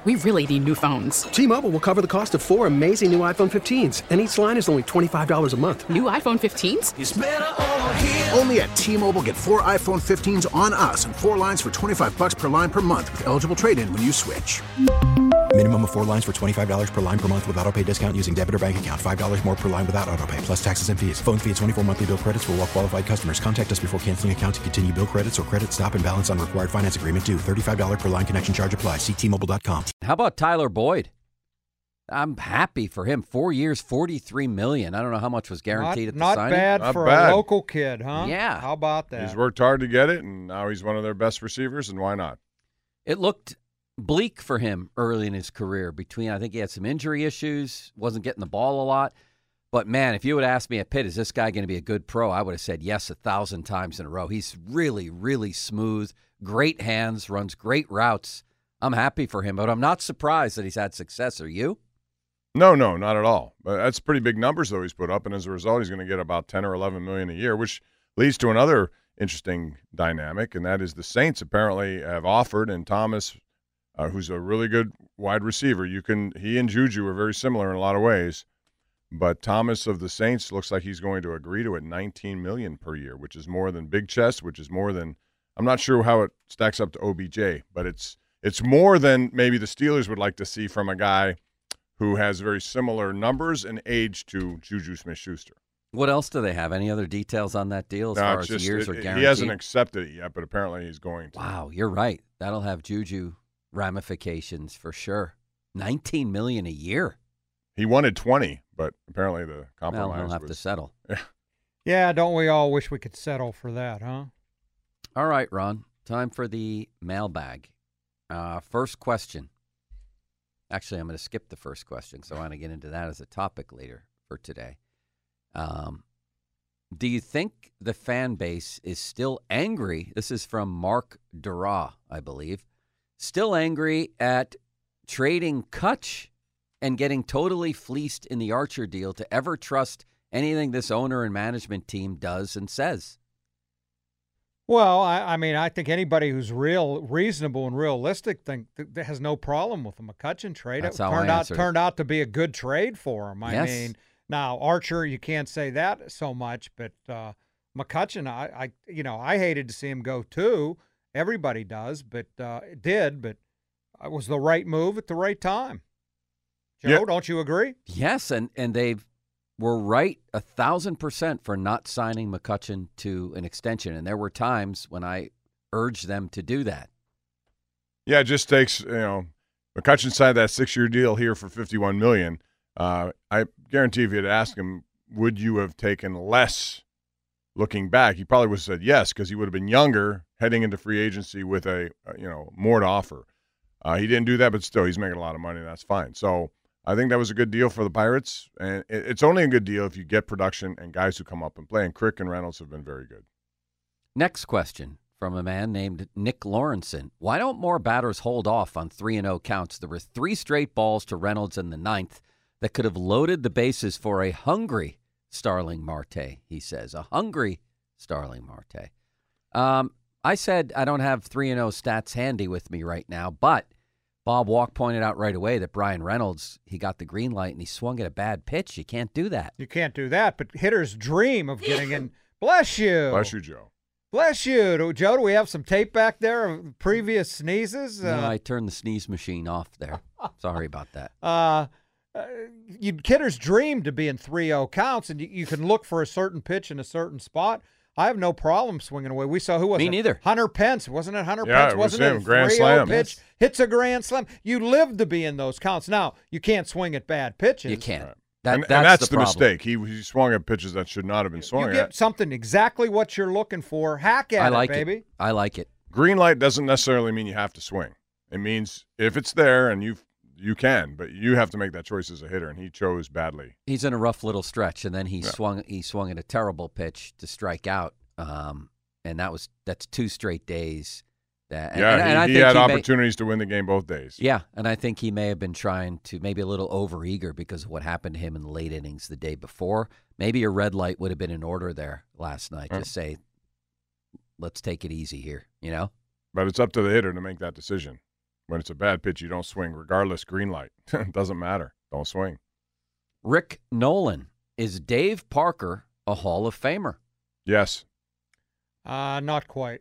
We really need new phones. T-Mobile will cover the cost of 4 amazing new iPhone 15s, and each line is only $25 a month. New iPhone 15s? It's better over here. Only at T-Mobile, get 4 iPhone 15s on us and 4 lines for $25 per line per month with eligible trade-in when you switch. Minimum of 4 lines for $25 per line per month with autopay discount using debit or bank account. $5 more per line without autopay, plus taxes and fees. Phone fee at 24 monthly bill credits for well-qualified customers. Contact us before canceling account to continue bill credits or credit stop and balance on required finance agreement due. $35 per line connection charge applies. See T-Mobile.com. How about Tyler Boyd? I'm happy for him. 4 years, $43 million. I don't know how much was guaranteed at the signing. Not bad for a local kid, huh? Yeah. How about that? He's worked hard to get it, and now he's one of their best receivers, and why not? It looked bleak for him early in his career. I think he had some injury issues, wasn't getting the ball a lot. But, man, if you would ask me at Pitt, is this guy going to be a good pro, I would have said yes 1,000 times in a row. He's really, really smooth, great hands, runs great routes. I'm happy for him, but I'm not surprised that he's had success. Are you? No, not at all. But that's pretty big numbers, though, he's put up, and as a result, he's going to get about $10 or $11 million a year, which leads to another interesting dynamic, and that is the Saints apparently have offered, and Thomas, who's a really good wide receiver, he and Juju are very similar in a lot of ways, but Thomas of the Saints looks like he's going to agree to it $19 million per year, which is more than Big Chest, which is more than, I'm not sure how it stacks up to OBJ, but it's more than maybe the Steelers would like to see from a guy who has very similar numbers and age to Juju Smith-Schuster. What else do they have? Any other details on that deal as far as years or guaranteed? He hasn't accepted it yet, but apparently he's going to. Wow, you're right. That'll have Juju ramifications for sure. $19 million a year. He wanted 20, but apparently the compromise Well, he'll have to settle. Yeah, don't we all wish we could settle for that, huh? All right, Ron. Time for the mailbag. First question. Actually, I'm going to skip the first question, so I want to get into that as a topic later for today. Do you think the fan base is still angry? This is from Mark Dura, I believe. Still angry at trading Kutch and getting totally fleeced in the Archer deal to ever trust anything this owner and management team does and says? Well, I mean, I think anybody who's reasonable and realistic has no problem with the McCutchen trade. That's It how I turned out to be a good trade for him. Yes. I mean, now Archer, you can't say that so much, but McCutchen, I hated to see him go too. Everybody does, but it did. But it was the right move at the right time. Joe, Yeah. Don't you agree? Yes, and they were right 1,000% for not signing McCutchen to an extension. And there were times when I urged them to do that. Yeah, it just takes, McCutchen signed that 6-year deal here for $51 million. I guarantee if you had asked him, would you have taken less looking back, he probably would have said yes, because he would have been younger heading into free agency with more to offer. He didn't do that, but still, he's making a lot of money, and that's fine. So I think that was a good deal for the Pirates, and it's only a good deal if you get production and guys who come up and play, and Crick and Reynolds have been very good. Next question from a man named Nick Lawrenson. Why don't more batters hold off on 3-0 counts? There were 3 straight balls to Reynolds in the 9th that could have loaded the bases for a hungry Starling Marte, he says. A hungry Starling Marte. I said I don't have 3-0 stats handy with me right now, but Bob Walk pointed out right away that Brian Reynolds, he got the green light and he swung at a bad pitch. You can't do that. You can't do that, but hitters dream of getting in. Bless you. Bless you, Joe. Bless you. Joe, do we have some tape back there of previous sneezes? No, I turned the sneeze machine off there. Sorry about that. Hitters dream to be in 3-0 counts, and you can look for a certain pitch in a certain spot. I have no problem swinging away. We saw, who was it? Me neither. Hunter Pence. Wasn't it Hunter Yeah, Pence? it was Wasn't him. it a Grand 3-0 slam. pitch? Yes. Hits a grand slam. You live to be in those counts. Now, you can't swing at bad pitches. You can't. Right. That's and that's the problem. mistake. He swung at pitches that should not have been swung You at. get something exactly what you're looking for. Hack at I like it, baby. it. I like it. Green light doesn't necessarily mean you have to swing. It means if it's there and you can, but you have to make that choice as a hitter, and he chose badly. He's in a rough little stretch, and then he swung at a terrible pitch to strike out, and that's 2 straight days. He I think had opportunities to win the game both days. Yeah, and I think he may have been trying to maybe a little overeager because of what happened to him in the late innings the day before. Maybe a red light would have been in order there last night. Just say, let's take it easy here, But it's up to the hitter to make that decision. When it's a bad pitch, you don't swing, regardless, green light. It doesn't matter. Don't swing. Rick Nolan, is Dave Parker a Hall of Famer? Yes. Not quite.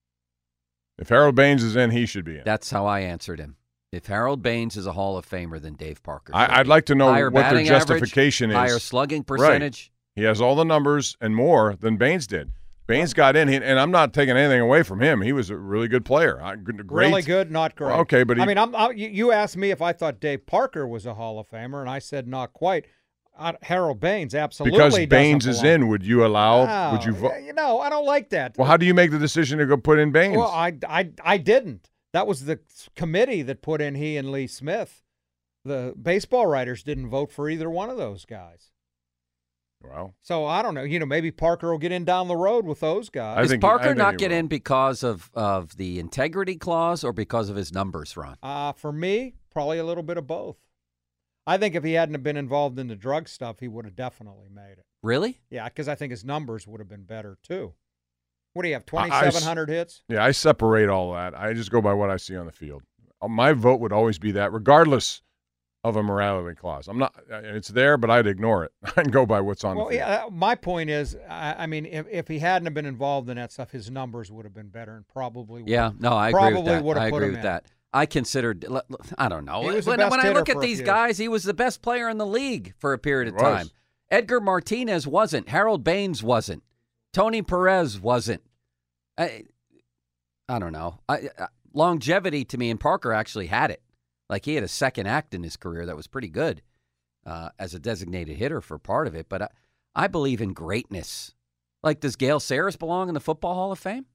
If Harold Baines is in, he should be in. That's how I answered him. If Harold Baines is a Hall of Famer, then Dave Parker. I'd like to know higher what their batting justification average, is. higher slugging percentage. Right. He has all the numbers and more than Baines did. Baines got in, and I'm not taking anything away from him. He was a really good player. Great. Really good, not great. Well, okay, but you asked me if I thought Dave Parker was a Hall of Famer, and I said not quite. Harold Baines absolutely because doesn't Baines is belong. in. Would you allow? No, Would you vote? I don't like that. Well, how do you make the decision to go put in Baines? Well, I didn't. That was the committee that put in he and Lee Smith. The baseball writers didn't vote for either one of those guys. Well, so I don't know. Maybe Parker will get in down the road with those guys. Does Parker not get in because of the integrity clause or because of his numbers, Ron? For me, probably a little bit of both. I think if he hadn't been involved in the drug stuff, he would have definitely made it. Really? Yeah, because I think his numbers would have been better, too. What do you have, 2,700 hits? Yeah, I separate all that. I just go by what I see on the field. My vote would always be that, regardless of a morality clause. It's there, but I'd ignore it and go by what's on the field. Yeah, my point is, if he hadn't been involved in that stuff, his numbers would have been better and probably would. Yeah, no, I agree with that. I agree with that. I considered, I don't know. When I look at these guys, he was the best player in the league for a period of time. Edgar Martinez wasn't. Harold Baines wasn't. Tony Perez wasn't. I don't know. Longevity to me, and Parker actually had it. Like he had a second act in his career that was pretty good as a designated hitter for part of it. But I believe in greatness. Like, does Gale Sayers belong in the Football Hall of Fame?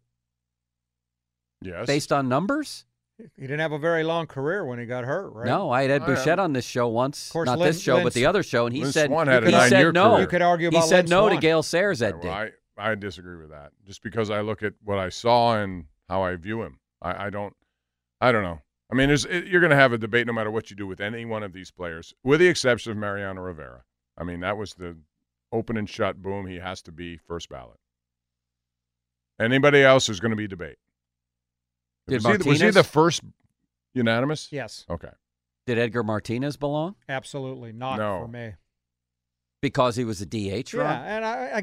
Yes. Based on numbers? He didn't have a very long career when he got hurt, right? No, I had Ed Bouchette on this show once. Of course, not this show, but the other show, and he said no. You could argue about he said Lynn no Swann. to Gale Sayers. Ed did. I disagree with that. Just because I look at what I saw and how I view him, I don't know. I mean, you're going to have a debate no matter what you do with any one of these players, with the exception of Mariano Rivera. I mean, that was the open and shut, boom, he has to be first ballot. Anybody else, there's going to be debate. Was he the first unanimous? Yes. Okay. Did Edgar Martinez belong? Absolutely not for me. Because he was a DH, yeah, right?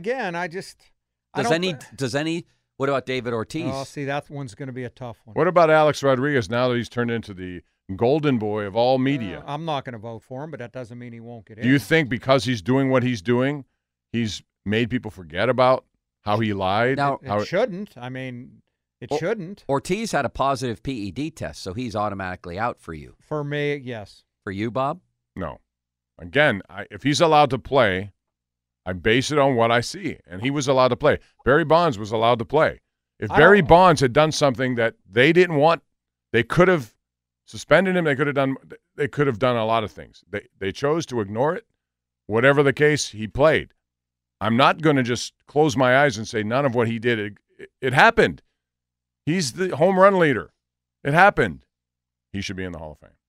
And Does any what about David Ortiz? Oh, see, that one's going to be a tough one. What about Alex Rodriguez now that he's turned into the golden boy of all media? I'm not going to vote for him, but that doesn't mean he won't get in. Do you think because he's doing what he's doing, he's made people forget about how he lied? Now, it shouldn't. I mean, it shouldn't. Ortiz had a positive PED test, so he's automatically out for you. For me, yes. For you, Bob? No. Again, if he's allowed to play, I base it on what I see, and he was allowed to play. Barry Bonds was allowed to play. If Barry Bonds had done something that they didn't want, they could have suspended him. They could have done a lot of things. They chose to ignore it. Whatever the case, he played. I'm not going to just close my eyes and say none of what he did. It happened. He's the home run leader. It happened. He should be in the Hall of Fame.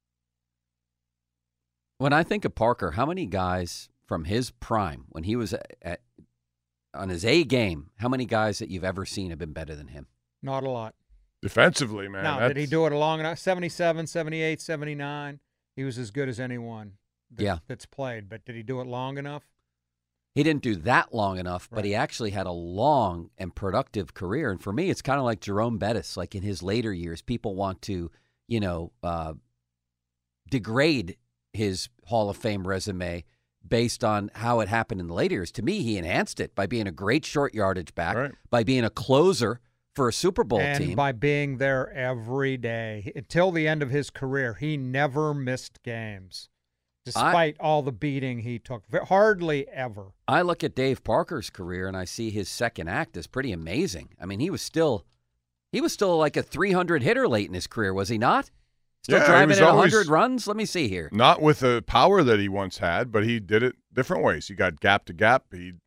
When I think of Parker, how many guys from his prime, when he was on his A game, how many guys that you've ever seen have been better than him? Not a lot. Defensively, man. Now, did he do it long enough? 77, 78, 79. He was as good as anyone that's played. But did he do it long enough? He didn't do that long enough, but he actually had a long and productive career. And for me, it's kind of like Jerome Bettis. Like in his later years, people want to, degrade his Hall of Fame resume based on how it happened in the later years. To me, he enhanced it by being a great short yardage back, by being a closer for a Super Bowl team. And by being there every day. Until the end of his career, he never missed games, despite all the beating he took. Hardly ever. I look at Dave Parker's career, and I see his second act as pretty amazing. I mean, he was still like a 300 hitter late in his career, was he not? Still driving at 100 runs? Let me see here. Not with the power that he once had, but he did it different ways. He got gap to gap.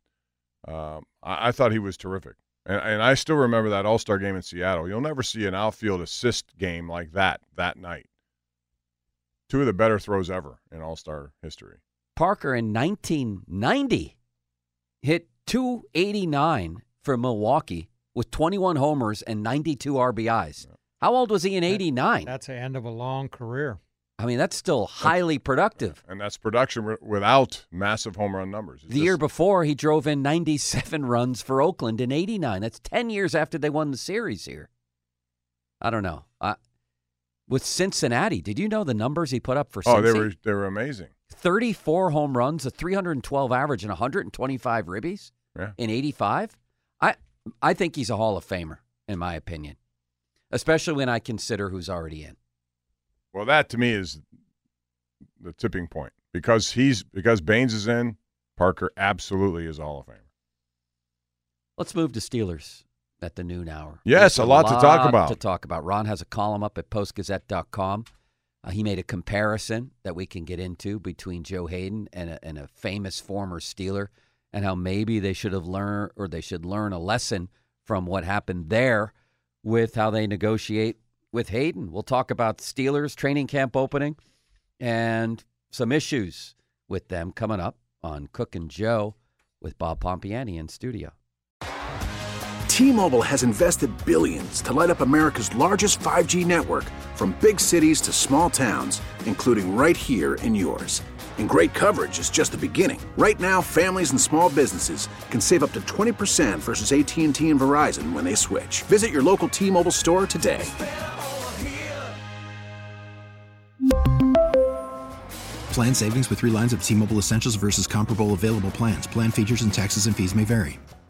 I thought he was terrific. And I still remember that All-Star game in Seattle. You'll never see an outfield assist game like that night. Two of the better throws ever in All-Star history. Parker in 1990 hit .289 for Milwaukee with 21 homers and 92 RBIs. How old was he in 89? That's the end of a long career. I mean, that's still highly productive. And that's production without massive home run numbers. The year before, he drove in 97 runs for Oakland in 89. That's 10 years after they won the series here. I don't know. With Cincinnati, did you know the numbers he put up for Cincinnati? Oh, they were amazing. 34 home runs, a 312 average, and 125 ribbies in 85. I think he's a Hall of Famer, in my opinion, especially when I consider who's already in. Well, that to me is the tipping point because Baines is in. Parker absolutely is a Hall of Famer. Let's move to Steelers at the noon hour. Yes, a lot to talk about. Ron has a column up at postgazette.com. He made a comparison that we can get into between Joe Hayden and a famous former Steeler, and how maybe they should learn a lesson from what happened there with how they negotiate with Hayden. We'll talk about Steelers training camp opening and some issues with them coming up on Cook and Joe with Bob Pompiani in studio. T-Mobile has invested billions to light up America's largest 5G network, from big cities to small towns, including right here in yours. And great coverage is just the beginning. Right now, families and small businesses can save up to 20% versus AT&T and Verizon when they switch. Visit your local T-Mobile store today. Plan savings with 3 lines of T-Mobile Essentials versus comparable available plans. Plan features and taxes and fees may vary.